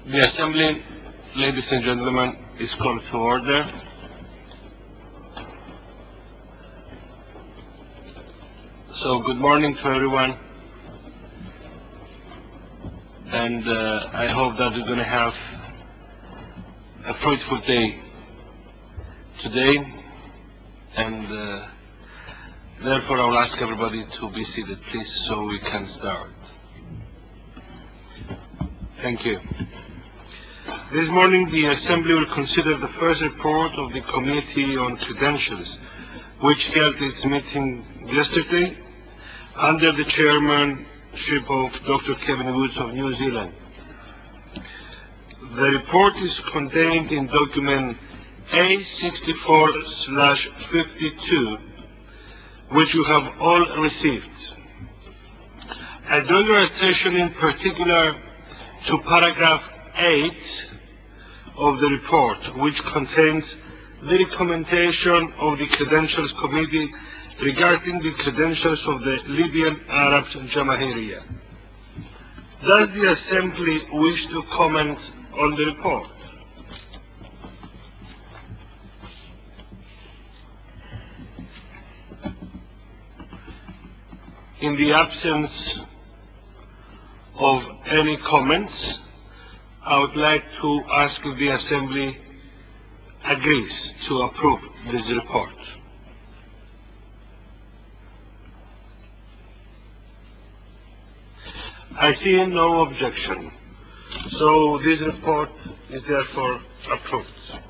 The Assembly, ladies and gentlemen, is called to order. So good morning to everyone, and I hope that we're going to have a fruitful day today, and therefore I will ask everybody to be seated, please, so we can start. Thank you. This morning the Assembly will consider the first report of the Committee on Credentials, which held its meeting yesterday under the chairmanship of Dr. Kevin Woods of New Zealand. The report is contained in document A64/52, which you have all received. I draw your attention in particular to paragraph 8 of the report, which contains the recommendation of the Credentials Committee regarding the credentials of the Libyan Arab Jamahiriya. Does the Assembly wish to comment on the report? In the absence of any comments, I would like to ask if the Assembly agrees to approve this report. I see no objection, so this report is therefore approved.